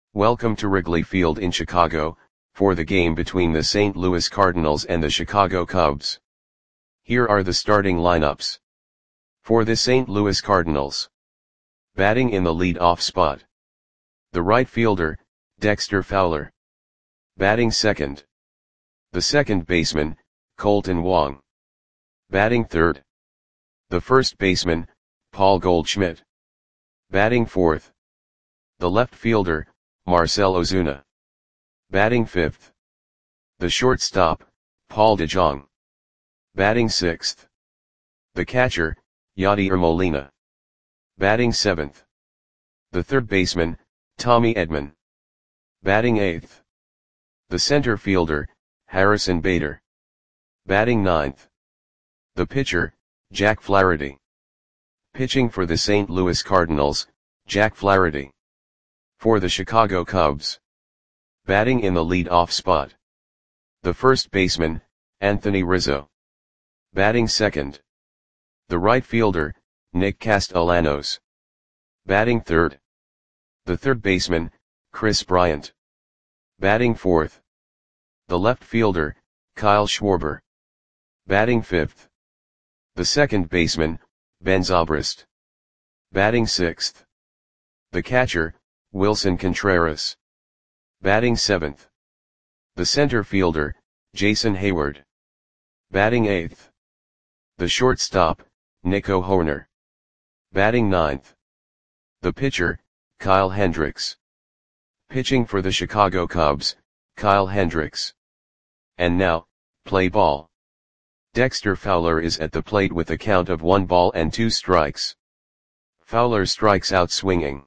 Welcome to Wrigley Field in Chicago, for the game between the St. Louis Cardinals and the Chicago Cubs. Here are the starting lineups. For the St. Louis Cardinals. Batting in the lead-off spot. The right fielder, Dexter Fowler. Batting second. The second baseman, Kolten Wong. Batting third. The first baseman, Paul Goldschmidt. Batting fourth. The left fielder, Marcell Ozuna. Batting fifth. The shortstop, Paul DeJong. Batting sixth. The catcher, Yadier Molina. Batting seventh. The third baseman, Tommy Edman. Batting eighth. The center fielder, Harrison Bader. Batting ninth. The pitcher, Jack Flaherty. Pitching for the St. Louis Cardinals, Jack Flaherty. For the Chicago Cubs. Batting in the lead-off spot. The first baseman, Anthony Rizzo. Batting second. The right fielder, Nick Castellanos. Batting third. The third baseman, Kris Bryant. Batting fourth. The left fielder, Kyle Schwarber. Batting fifth. The second baseman, Ben Zobrist. Batting sixth. The catcher, Willson Contreras. Batting seventh. The center fielder, Jason Heyward. Batting eighth. The shortstop, Nico Hoerner. Batting ninth. The pitcher, Kyle Hendricks. Pitching for the Chicago Cubs, Kyle Hendricks. And now, play ball. Dexter Fowler is at the plate with a count of 1-2 strikes. Fowler strikes out swinging.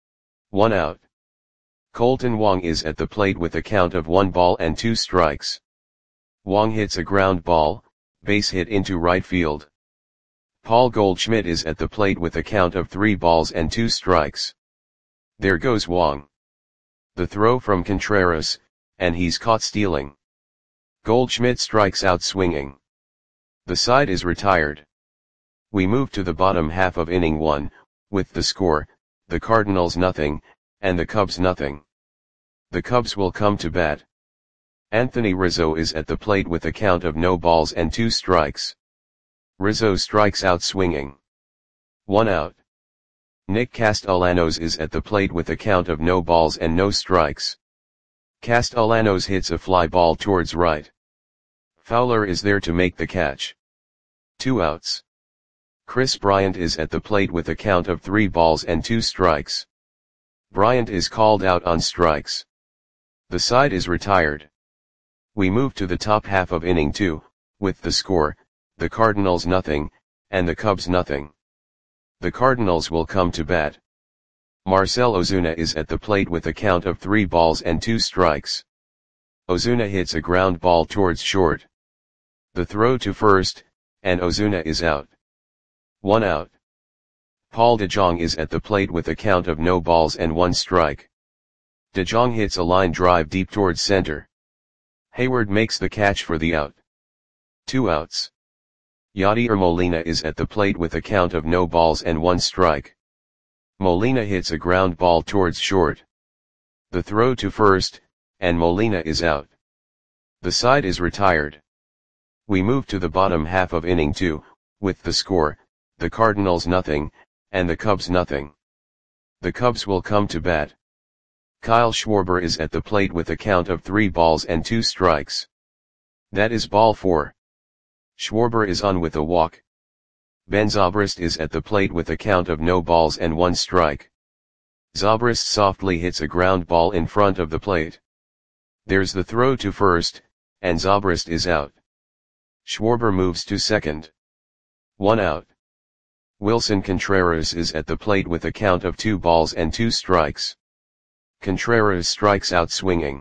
1 out. Kolten Wong is at the plate with a count of 1-2 strikes. Wong hits a ground ball, base hit into right field. Paul Goldschmidt is at the plate with a count of 3-2 strikes. There goes Wong. The throw from Contreras, and he's caught stealing. Goldschmidt strikes out swinging. The side is retired. We move to the bottom half of inning 1, with the score, the Cardinals nothing, and the Cubs nothing. The Cubs will come to bat. Anthony Rizzo is at the plate with a count of 0-2 strikes. Rizzo strikes out swinging. 1 out. Nick Castellanos is at the plate with a count of 0 strikes. Castellanos hits a fly ball towards right. Fowler is there to make the catch. 2 outs. Kris Bryant is at the plate with a count of 3-2 strikes. Bryant is called out on strikes. The side is retired. We move to the top half of inning 2, with the score, the Cardinals nothing, and the Cubs nothing. The Cardinals will come to bat. Marcell Ozuna is at the plate with a count of 3-2 strikes. Ozuna hits a ground ball towards short. The throw to first, and Ozuna is out. 1 out. Paul DeJong is at the plate with a count of 0-1 strike. DeJong hits a line drive deep towards center. Heyward makes the catch for the out. 2 outs. Yadier Molina is at the plate with a count of 0-1 strike. Molina hits a ground ball towards short. The throw to first, and Molina is out. The side is retired. We move to the bottom half of inning 2, with the score, the Cardinals nothing, and the Cubs nothing. The Cubs will come to bat. Kyle Schwarber is at the plate with a count of 3-2 strikes. That is ball 4. Schwarber is on with a walk. Ben Zobrist is at the plate with a count of 0-1 strike. Zobrist softly hits a ground ball in front of the plate. There's the throw to first, and Zobrist is out. Schwarber moves to second. 1 out. Willson Contreras is at the plate with a count of 2-2 strikes. Contreras strikes out swinging.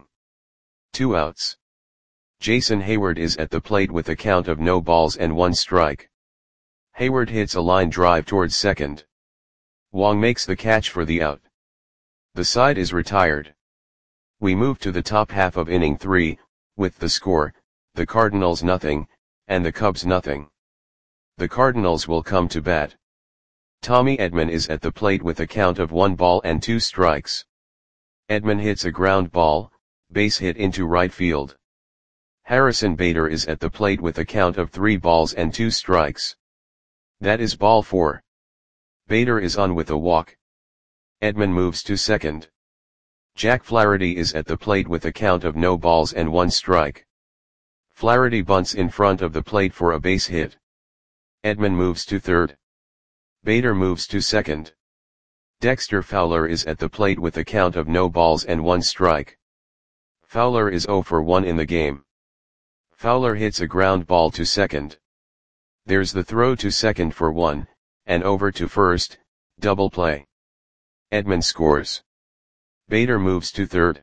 2 outs. Jason Heyward is at the plate with a count of 0-1 strike. Heyward hits a line drive towards second. Wong makes the catch for the out. The side is retired. We move to the top half of inning 3, with the score, the Cardinals nothing, and the Cubs nothing. The Cardinals will come to bat. Tommy Edman is at the plate with a count of 1-2 strikes. Edman hits a ground ball, base hit into right field. Harrison Bader is at the plate with a count of 3 balls and 2 strikes. That is ball 4. Bader is on with a walk. Edman moves to second. Jack Flaherty is at the plate with a count of no balls and 1 strike. Flaherty bunts in front of the plate for a base hit. Edman moves to third. Bader moves to second. Dexter Fowler is at the plate with a count of no balls and 1 strike. Fowler is 0 for 1 in the game. Fowler hits a ground ball to second. There's the throw to second for 1, and over to first, double play. Edman scores. Bader moves to third.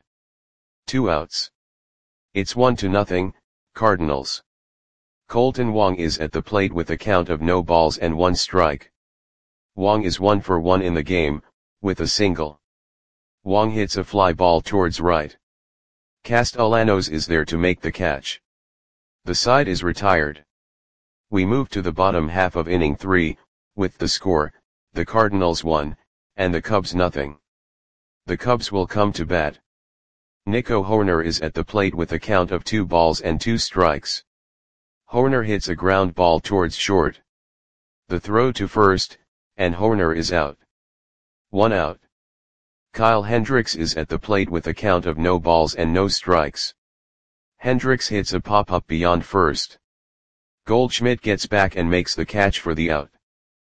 2 outs. It's 1-0, Cardinals. Colton Wong is at the plate with a count of no balls and 1 strike. Wong is 1 for 1 in the game, with a single. Wong hits a fly ball towards right. Castellanos is there to make the catch. The side is retired. We move to the bottom half of inning 3, with the score, the Cardinals 1, and the Cubs nothing. The Cubs will come to bat. Nico Hoerner is at the plate with a count of 2 balls and 2 strikes. Hoerner hits a ground ball towards short. The throw to first, and Hoerner is out. 1 out. Kyle Hendricks is at the plate with a count of no balls and no strikes. Hendricks hits a pop-up beyond first. Goldschmidt gets back and makes the catch for the out.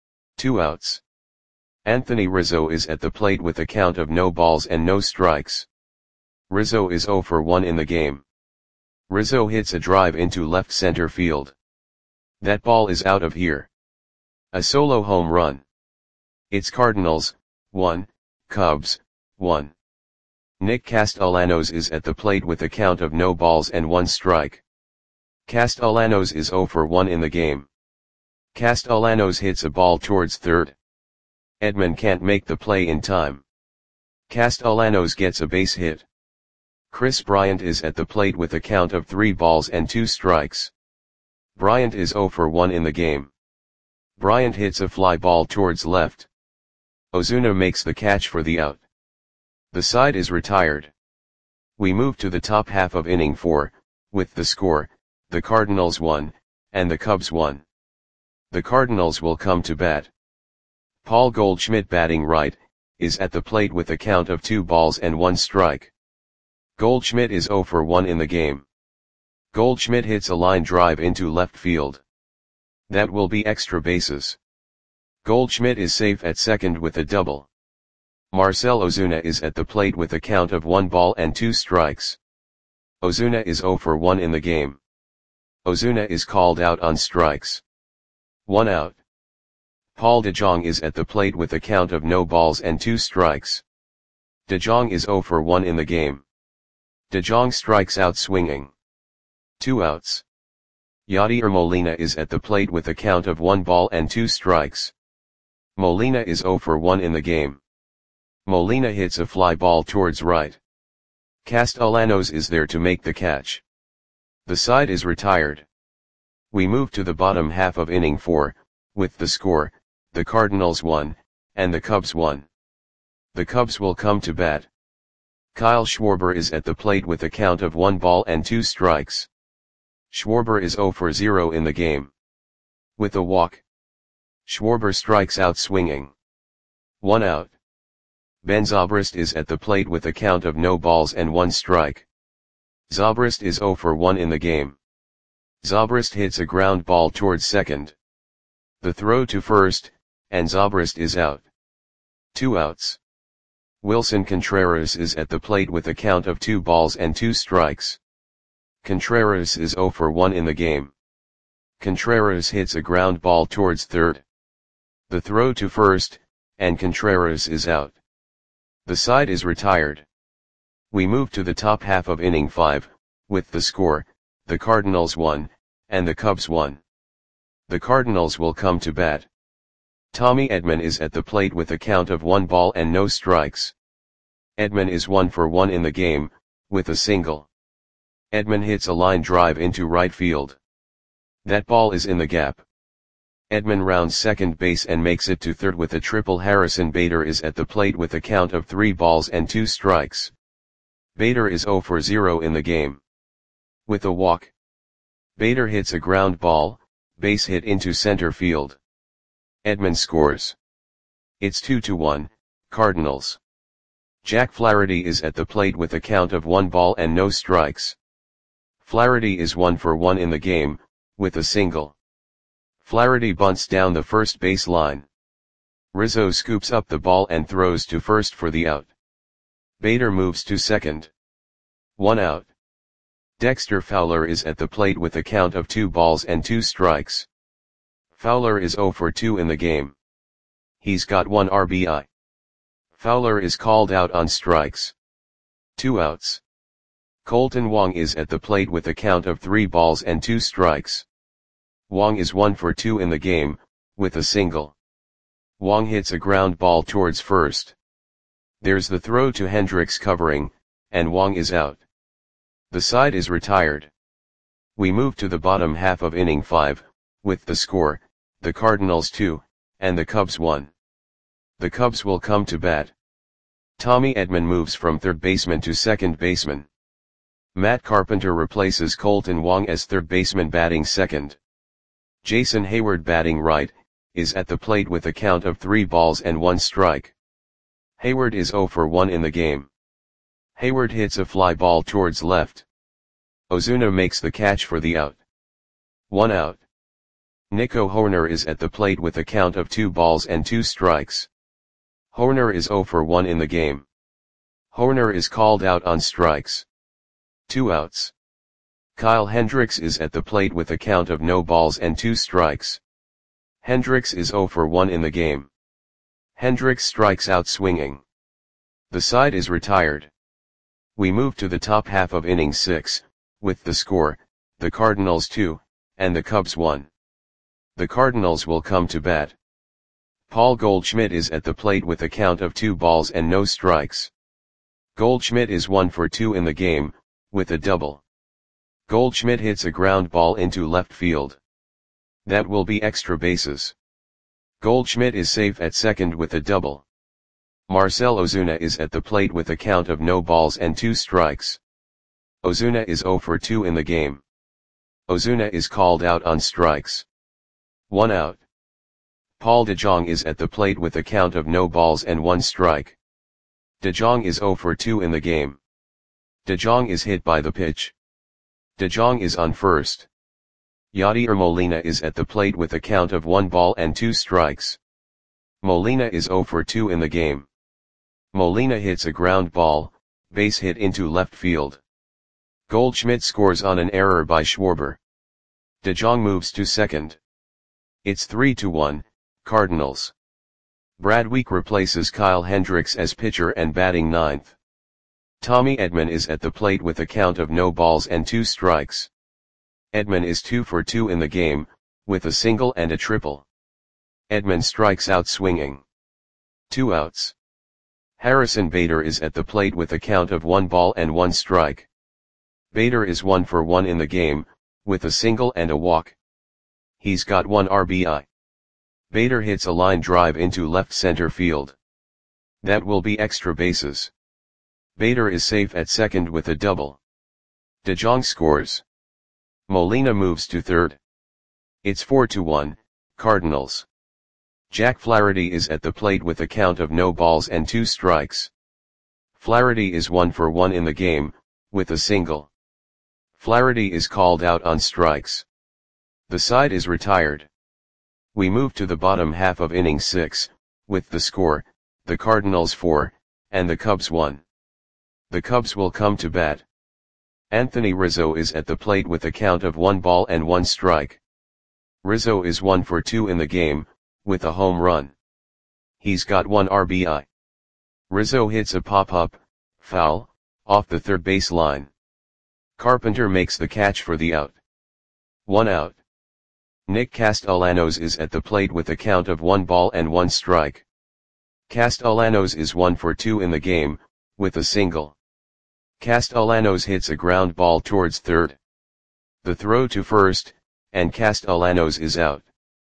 2 outs. Anthony Rizzo is at the plate with a count of no balls and no strikes. Rizzo is 0 for 1 in the game. Rizzo hits a drive into left center field. That ball is out of here. A solo home run. It's Cardinals, 1, Cubs, 1. Nick Castellanos is at the plate with a count of no balls and 1 strike. Castellanos is 0 for 1 in the game. Castellanos hits a ball towards third. Edman can't make the play in time. Castellanos gets a base hit. Chris Bryant is at the plate with a count of 3 balls and 2 strikes. Bryant is 0 for 1 in the game. Bryant hits a fly ball towards left. Ozuna makes the catch for the out. The side is retired. We move to the top half of inning 4, with the score, the Cardinals 1, and the Cubs 1. The Cardinals will come to bat. Paul Goldschmidt batting right, is at the plate with a count of 2 balls and 1 strike. Goldschmidt is 0 for 1 in the game. Goldschmidt hits a line drive into left field. That will be extra bases. Goldschmidt is safe at second with a double. Marcell Ozuna is at the plate with a count of 1 ball and 2 strikes. Ozuna is 0 for 1 in the game. Ozuna is called out on strikes. 1 out. Paul DeJong is at the plate with a count of no balls and 2 strikes. DeJong is 0 for 1 in the game. DeJong strikes out swinging. 2 outs. Yadier Molina is at the plate with a count of 1 ball and 2 strikes. Molina is 0 for 1 in the game. Molina hits a fly ball towards right. Castellanos is there to make the catch. The side is retired. We move to the bottom half of inning 4, with the score, the Cardinals 1, and the Cubs 1. The Cubs will come to bat. Kyle Schwarber is at the plate with a count of 1 ball and 2 strikes. Schwarber is 0 for 0 in the game. With a walk. Schwarber strikes out swinging. 1 out. Ben Zobrist is at the plate with a count of no balls and 1 strike. Zobrist is 0 for 1 in the game. Zobrist hits a ground ball towards second. The throw to first, and Zobrist is out. 2 outs. Wilson Contreras is at the plate with a count of 2 balls and 2 strikes. Contreras is 0 for 1 in the game. Contreras hits a ground ball towards third. The throw to first, and Contreras is out. The side is retired. We move to the top half of inning 5, with the score, the Cardinals 1, and the Cubs 1. The Cardinals will come to bat. Tommy Edman is at the plate with a count of 1 ball and no strikes. Edman is 1 for 1 in the game, with a single. Edman hits a line drive into right field. That ball is in the gap. Edman rounds second base and makes it to third with a triple. Harrison Bader is at the plate with a count of 3 balls and 2 strikes. Bader is 0 for 0 in the game. With a walk, Bader hits a ground ball, base hit into center field. Edman scores. It's 2-1, Cardinals. Jack Flaherty is at the plate with a count of 1 ball and no strikes. Flaherty is 1 for 1 in the game, with a single. Flaherty bunts down the first base line. Rizzo scoops up the ball and throws to first for the out. Bader moves to second. 1 out. Dexter Fowler is at the plate with a count of 2 balls and 2 strikes. Fowler is 0 for 2 in the game. He's got 1 RBI. Fowler is called out on strikes. 2 outs. Colton Wong is at the plate with a count of 3 balls and 2 strikes. Wong is 1 for 2 in the game, with a single. Wong hits a ground ball towards first. There's the throw to Hendricks covering, and Wong is out. The side is retired. We move to the bottom half of inning 5, with the score, the Cardinals 2, and the Cubs 1. The Cubs will come to bat. Tommy Edman moves from third baseman to second baseman. Matt Carpenter replaces Colton Wong as third baseman batting second. Jason Hayward batting right, is at the plate with a count of 3 balls and 1 strike. Hayward is 0 for 1 in the game. Hayward hits a fly ball towards left. Ozuna makes the catch for the out. 1 out. Nico Hoerner is at the plate with a count of 2 balls and 2 strikes. Hoerner is 0 for 1 in the game. Hoerner is called out on strikes. 2 outs. Kyle Hendricks is at the plate with a count of no balls and 2 strikes. Hendricks is 0 for 1 in the game. Hendricks strikes out swinging. The side is retired. We move to the top half of inning 6, with the score, the Cardinals 2, and the Cubs 1. The Cardinals will come to bat. Paul Goldschmidt is at the plate with a count of 2 balls and no strikes. Goldschmidt is 1 for 2 in the game, with a double. Goldschmidt hits a ground ball into left field. That will be extra bases. Goldschmidt is safe at second with a double. Marcell Ozuna is at the plate with a count of no balls and 2 strikes. Ozuna is 0 for 2 in the game. Ozuna is called out on strikes. 1 out. Paul DeJong is at the plate with a count of no balls and 1 strike. DeJong is 0 for 2 in the game. DeJong is hit by the pitch. DeJong is on first. Yadier Molina is at the plate with a count of 1 ball and 2 strikes. Molina is 0 for 2 in the game. Molina hits a ground ball, base hit into left field. Goldschmidt scores on an error by Schwarber. DeJong moves to second. It's 3-1, Cardinals. Brad Week replaces Kyle Hendricks as pitcher and batting ninth. Tommy Edman is at the plate with a count of no balls and 2 strikes. Edman is 2 for 2 in the game, with a single and a triple. Edman strikes out swinging. 2 outs. Harrison Bader is at the plate with a count of 1 ball and 1 strike. Bader is 1 for 1 in the game, with a single and a walk. He's got 1 RBI. Bader hits a line drive into left center field. That will be extra bases. Bader is safe at second with a double. DeJong scores. Molina moves to third. It's 4-1, Cardinals. Jack Flaherty is at the plate with a count of no balls and 2 strikes. Flaherty is 1 for 1 in the game, with a single. Flaherty is called out on strikes. The side is retired. We move to the bottom half of inning 6, with the score, the Cardinals 4, and the Cubs 1. The Cubs will come to bat. Anthony Rizzo is at the plate with a count of 1 ball and 1 strike. Rizzo is 1 for 2 in the game, with a home run. He's got 1 RBI. Rizzo hits a pop-up, foul, off the third base line. Carpenter makes the catch for the out. 1 out. Nick Castellanos is at the plate with a count of 1 ball and 1 strike. Castellanos is 1 for 2 in the game, with a single. Castellanos hits a ground ball towards third. The throw to first, and Castellanos is out.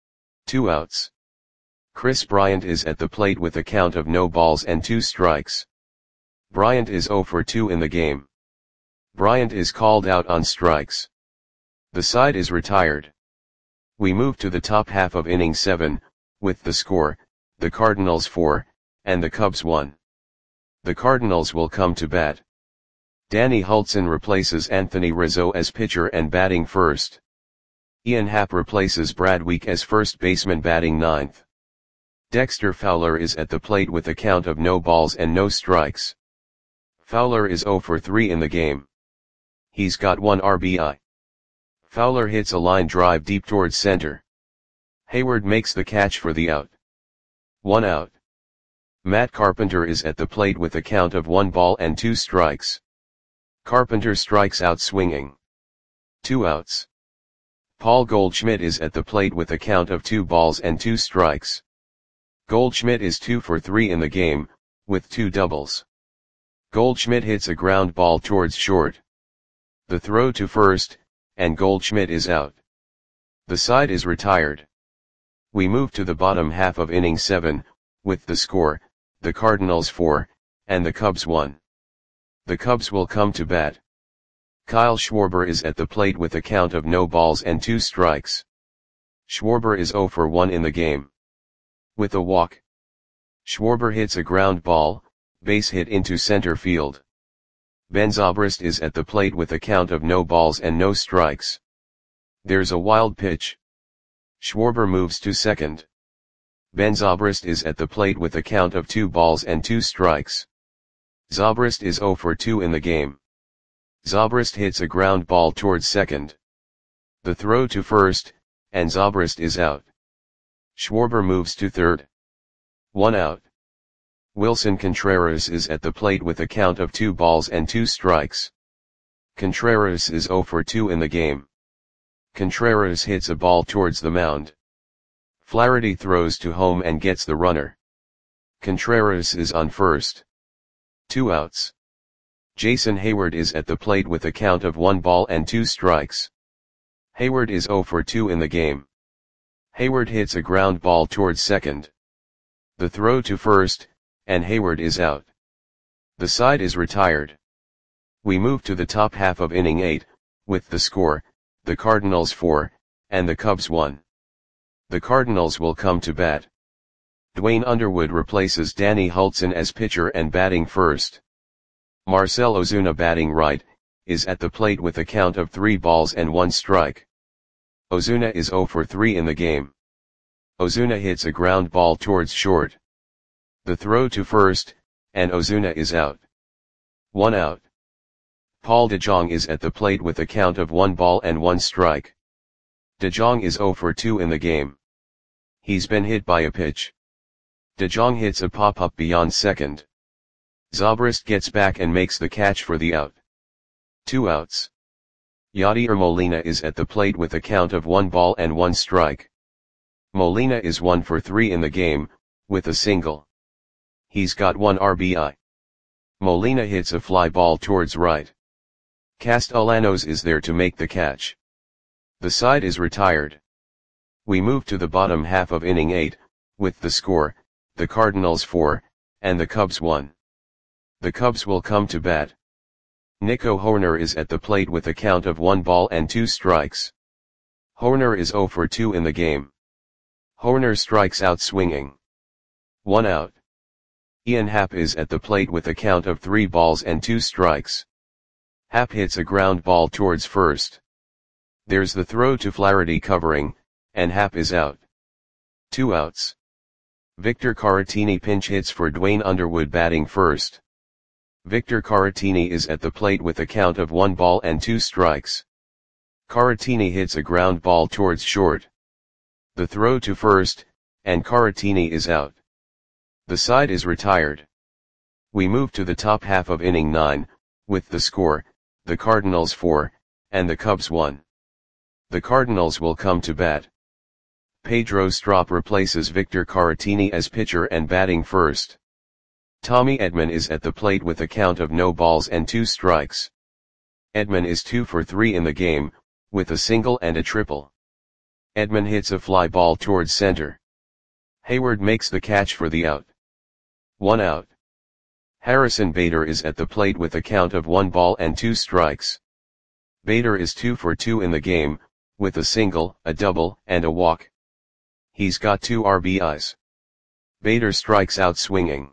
2 outs. Chris Bryant is at the plate with a count of no balls and 2 strikes. Bryant is 0 for 2 in the game. Bryant is called out on strikes. The side is retired. We move to the top half of inning 7, with the score, the Cardinals 4, and the Cubs 1. The Cardinals will come to bat. Danny Hultzen replaces Anthony Rizzo as pitcher and batting first. Ian Happ replaces Brad Week as first baseman batting ninth. Dexter Fowler is at the plate with a count of no balls and no strikes. Fowler is 0 for 3 in the game. He's got 1 RBI. Fowler hits a line drive deep towards center. Hayward makes the catch for the out. 1 out. Matt Carpenter is at the plate with a count of 1 ball and 2 strikes. Carpenter strikes out swinging. 2 outs. Paul Goldschmidt is at the plate with a count of 2 balls and 2 strikes. Goldschmidt is 2 for 3 in the game, with 2 doubles. Goldschmidt hits a ground ball towards short. The throw to first, and Goldschmidt is out. The side is retired. We move to the bottom half of inning 7, with the score, the Cardinals 4, and the Cubs 1. The Cubs will come to bat. Kyle Schwarber is at the plate with a count of no balls and 2 strikes. Schwarber is 0 for 1 in the game. With a walk. Schwarber hits a ground ball, base hit into center field. Ben Zobrist is at the plate with a count of no balls and no strikes. There's a wild pitch. Schwarber moves to second. Ben Zobrist is at the plate with a count of 2 balls and 2 strikes. Zobrist is 0 for 2 in the game. Zobrist hits a ground ball towards second. The throw to first, and Zobrist is out. Schwarber moves to third. 1 out. Wilson Contreras is at the plate with a count of 2 balls and 2 strikes. Contreras is 0 for 2 in the game. Contreras hits a ball towards the mound. Flaherty throws to home and gets the runner. Contreras is on first. 2 outs. Jason Hayward is at the plate with a count of 1 ball and 2 strikes. Hayward is 0 for 2 in the game. Hayward hits a ground ball towards second. The throw to first, and Hayward is out. The side is retired. We move to the top half of inning 8, with the score, the Cardinals 4, and the Cubs 1. The Cardinals will come to bat. Dwayne Underwood replaces Danny Hultzen as pitcher and batting first. Marcell Ozuna batting right, is at the plate with a count of 3 balls and 1 strike. Ozuna is 0 for 3 in the game. Ozuna hits a ground ball towards short. The throw to first, and Ozuna is out. 1 out. Paul DeJong is at the plate with a count of 1 ball and 1 strike. DeJong is 0 for 2 in the game. He's been hit by a pitch. DeJong hits a pop-up beyond second. Zobrist gets back and makes the catch for the out. 2 outs. Yadier Molina is at the plate with a count of 1 ball and 1 strike. Molina is 1 for 3 in the game, with a single. He's got 1 RBI. Molina hits a fly ball towards right. Castellanos is there to make the catch. The side is retired. We move to the bottom half of inning 8, with the score, the Cardinals 4, and the Cubs 1. The Cubs will come to bat. Nico Hoerner is at the plate with a count of 1 ball and 2 strikes. Hoerner is 0 for 2 in the game. Hoerner strikes out swinging. 1 out. Ian Happ is at the plate with a count of 3 balls and 2 strikes. Happ hits a ground ball towards first. There's the throw to Flaherty covering, and Happ is out. 2 outs. Victor Caratini pinch hits for Dwayne Underwood batting first. Victor Caratini is at the plate with a count of 1 ball and 2 strikes. Caratini hits a ground ball towards short. The throw to first, and Caratini is out. The side is retired. We move to the top half of inning 9, with the score, the Cardinals 4, and the Cubs 1. The Cardinals will come to bat. Pedro Strop replaces Victor Caratini as pitcher and batting first. Tommy Edman is at the plate with a count of no balls and 2 strikes. Edman is 2 for 3 in the game, with a single and a triple. Edman hits a fly ball towards center. Hayward makes the catch for the out. 1 out. Harrison Bader is at the plate with a count of 1 ball and 2 strikes. Bader is 2 for 2 in the game, with a single, a double, and a walk. He's got 2 RBIs. Bader strikes out swinging.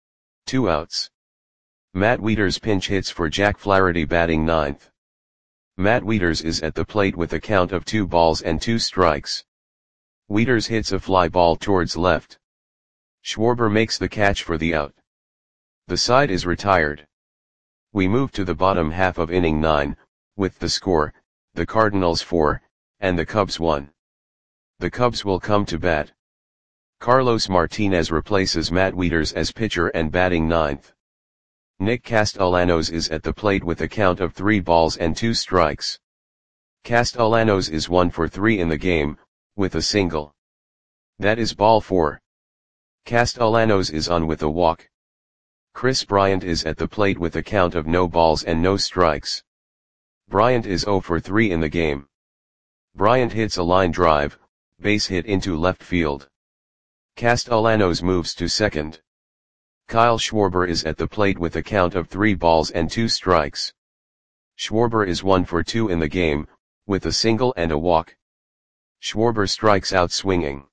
2 outs. Matt Wieters pinch hits for Jack Flaherty batting 9th. Matt Wieters is at the plate with a count of 2 balls and 2 strikes. Wieters hits a fly ball towards left. Schwarber makes the catch for the out. The side is retired. We move to the bottom half of inning 9, with the score, the Cardinals 4, and the Cubs 1. The Cubs will come to bat. Carlos Martinez replaces Matt Wieters as pitcher and batting 9th. Nick Castellanos is at the plate with a count of 3 balls and 2 strikes. Castellanos is 1 for 3 in the game, with a single. That is ball 4. Castellanos is on with a walk. Chris Bryant is at the plate with a count of no balls and no strikes. Bryant is 0 for 3 in the game. Bryant hits a line drive, base hit into left field. Castellanos moves to second. Kyle Schwarber is at the plate with a count of 3 balls and 2 strikes. Schwarber is 1 for 2 in the game, with a single and a walk. Schwarber strikes out swinging.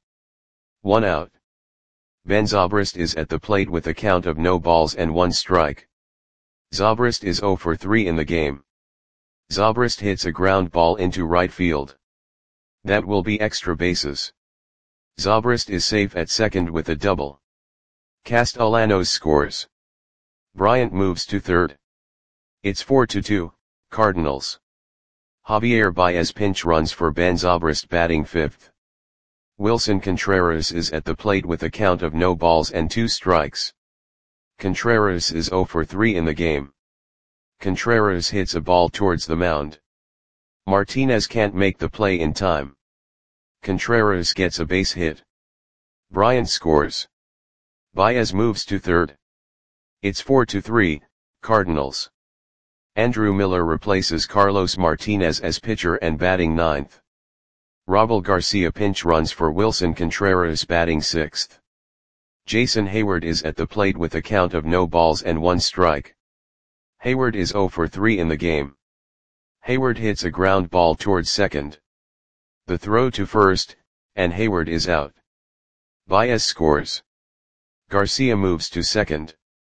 1 out. Ben Zobrist is at the plate with a count of no balls and 1 strike. Zobrist is 0 for 3 in the game. Zobrist hits a ground ball into right field. That will be extra bases. Zobrist is safe at second with a double. Castellanos scores. Bryant moves to third. It's 4-2, Cardinals. Javier Baez pinch runs for Ben Zobrist batting 5th. Wilson Contreras is at the plate with a count of no balls and 2 strikes. Contreras is 0 for 3 in the game. Contreras hits a ball towards the mound. Martinez can't make the play in time. Contreras gets a base hit. Bryant scores. Baez moves to third. It's 4-3, Cardinals. Andrew Miller replaces Carlos Martinez as pitcher and batting 9th. Robel Garcia pinch runs for Wilson Contreras batting 6th. Jason Hayward is at the plate with a count of no balls and 1 strike. Hayward is 0 for 3 in the game. Hayward hits a ground ball towards second. The throw to first, and Hayward is out. Baez scores. Garcia moves to second.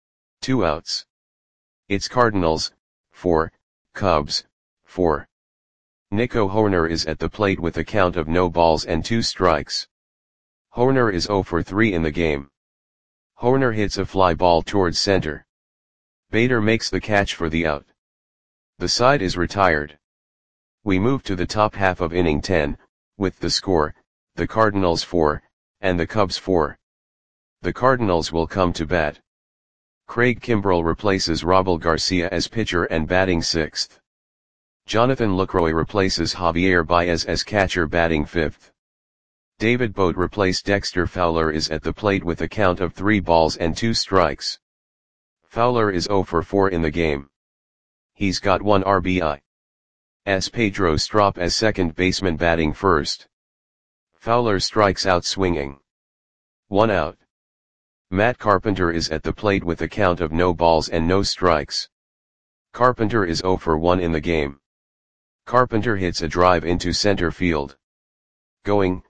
2 outs. It's Cardinals, 4, Cubs, 4. Nico Hoerner is at the plate with a count of no balls and 2 strikes. Hoerner is 0 for 3 in the game. Hoerner hits a fly ball towards center. Bader makes the catch for the out. The side is retired. We move to the top half of inning 10, with the score, the Cardinals 4, and the Cubs 4. The Cardinals will come to bat. Craig Kimbrell replaces Robel Garcia as pitcher and batting 6th. Jonathan Lucroy replaces Javier Baez as catcher batting 5th. David Bote replaced Dexter Fowler is at the plate with a count of 3 balls and 2 strikes. Fowler is 0 for 4 in the game. He's got 1 RBI. Pedro Strop as second baseman batting 1st. Fowler strikes out swinging. 1 out. Matt Carpenter is at the plate with a count of no balls and no strikes. Carpenter is 0 for 1 in the game. Carpenter hits a drive into center field. Going,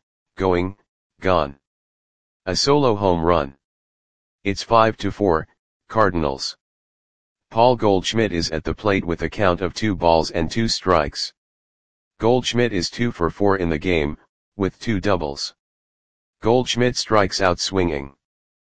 gone. A solo home run. It's 5-4, Cardinals. Paul Goldschmidt is at the plate with a count of 2 balls and 2 strikes. Goldschmidt is 2 for 4 in the game, with 2 doubles. Goldschmidt strikes out swinging.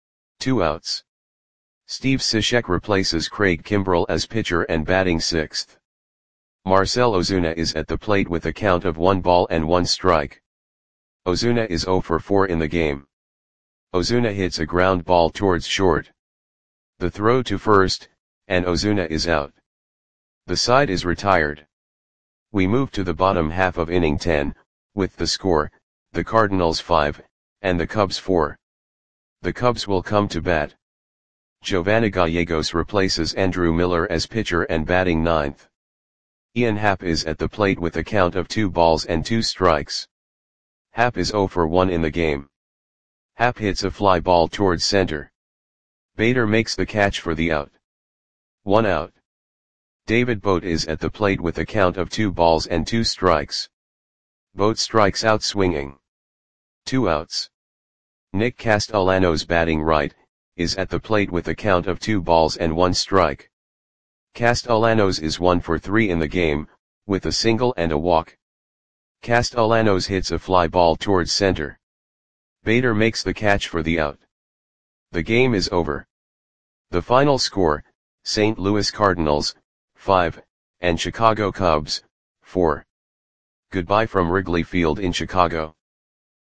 2 outs. Steve Cishek replaces Craig Kimbrell as pitcher and batting 6th. Marcell Ozuna is at the plate with a count of 1 ball and 1 strike. Ozuna is 0 for 4 in the game. Ozuna hits a ground ball towards short. The throw to first, and Ozuna is out. The side is retired. We move to the bottom half of inning 10, with the score, the Cardinals 5, and the Cubs 4. The Cubs will come to bat. Giovanni Gallegos replaces Andrew Miller as pitcher and batting 9th. Ian Happ is at the plate with a count of 2 balls and 2 strikes. Happ is 0 for 1 in the game. Happ hits a fly ball towards center. Bader makes the catch for the out. 1 out. David Bote is at the plate with a count of 2 balls and 2 strikes. Bote strikes out swinging. 2 outs. Nick Castellanos, batting right, is at the plate with a count of 2 balls and 1 strike. Castellanos is 1 for 3 in the game, with a single and a walk. Castellanos hits a fly ball towards center. Bader makes the catch for the out. The game is over. The final score, St. Louis Cardinals, 5, and Chicago Cubs, 4. Goodbye from Wrigley Field in Chicago.